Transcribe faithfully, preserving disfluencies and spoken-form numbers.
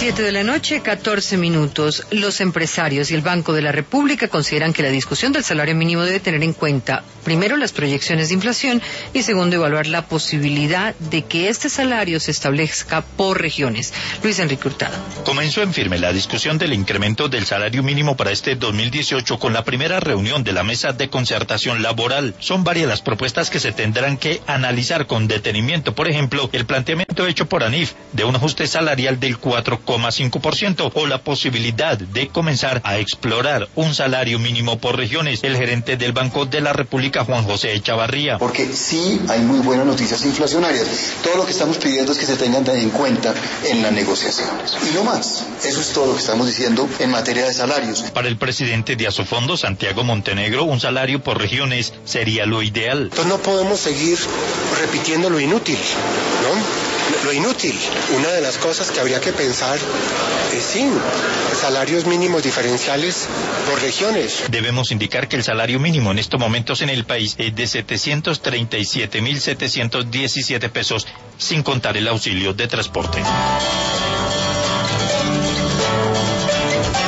Siete de la noche, catorce minutos. Los empresarios y el Banco de la República consideran que la discusión del salario mínimo debe tener en cuenta, primero, las proyecciones de inflación y, segundo, evaluar la posibilidad de que este salario se establezca por regiones. Luis Enrique Hurtado. Comenzó en firme la discusión del incremento del salario mínimo para este dos mil dieciocho con la primera reunión de la Mesa de Concertación Laboral. Son varias las propuestas que se tendrán que analizar con detenimiento. Por ejemplo, el planteamiento hecho por ANIF de un ajuste salarial del cuatro coma cinco por ciento o la posibilidad de comenzar a explorar un salario mínimo por regiones. El gerente del Banco de la República, Juan José Echavarría. Porque sí hay muy buenas noticias inflacionarias. Todo lo que estamos pidiendo es que se tengan en cuenta en las negociaciones. Y no más. Eso es todo lo que estamos diciendo en materia de salarios. Para el presidente de Asofondo, Santiago Montenegro, un salario por regiones sería lo ideal. Entonces no podemos seguir repitiendo lo inútil, ¿no? Lo inútil. Una de las cosas que habría que pensar es sí, salarios mínimos diferenciales por regiones. Debemos indicar que el salario mínimo en estos momentos en el país es de setecientos treinta y siete mil setecientos diecisiete pesos, sin contar el auxilio de transporte.